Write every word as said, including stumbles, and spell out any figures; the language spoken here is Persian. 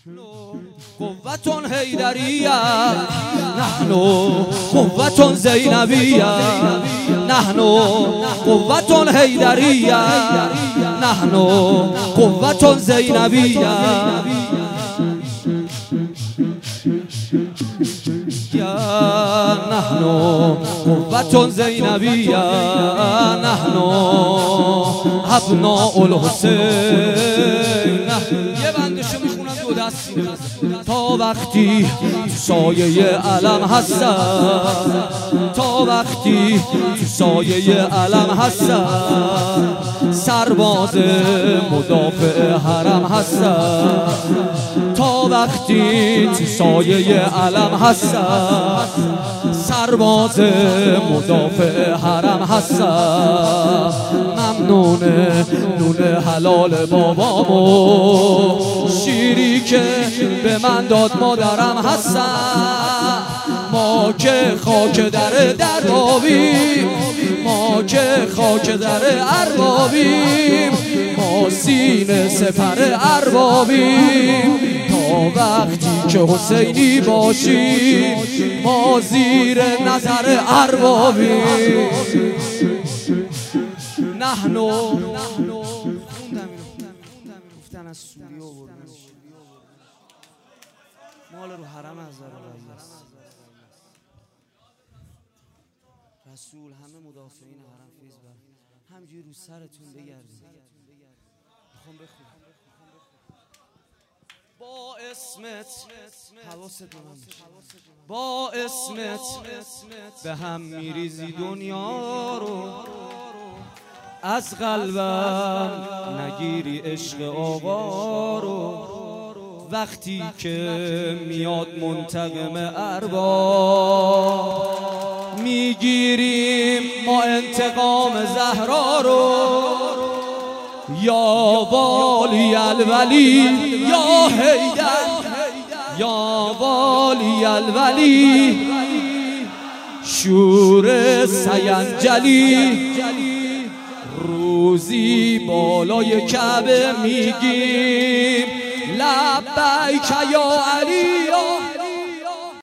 قوة حیدریه نحن قوة زینبیه نحن قوة حیدریه نحن قوة زینبیه نحن قوة زینبیه نحن ابناء الحسین. یه بندشو میخونم دو دستی تا وقتی سایه علم هستم، تا وقتی سایه علم هستم، سرباز مدافع حرم هستم، تا وقتی سایه علم هستم، سرباز مدافع حرم هستم. ممنونه نون حلال بابامو، شیری که به من داد مادرم هستم. ما که خاک در دربابیم، ما که خاک در اربابیم، ما سینه سپر اربابیم. تا وقتی که حسینی باشیم، ما زیر نظر اربابیم. نحنو گفتن از سوریه آوردن مال رو حرم از رسول همه مدافعین حرم فیض بر همجوری رو سرتون بگردید. میخوام بخونم با اسمت حواست به من باشه، با اسمت به هم میریزی دنیا رو، از قلبم نگیری عشق آقا رو. وقتی که میاد منتقم ارباب، میگیریم ما انتقام زهرا رو. یا والی الولی یا حیدر، یا والی الولی شور سینجلی. روزی بالای کعبه میگیم لبیک یا علی یا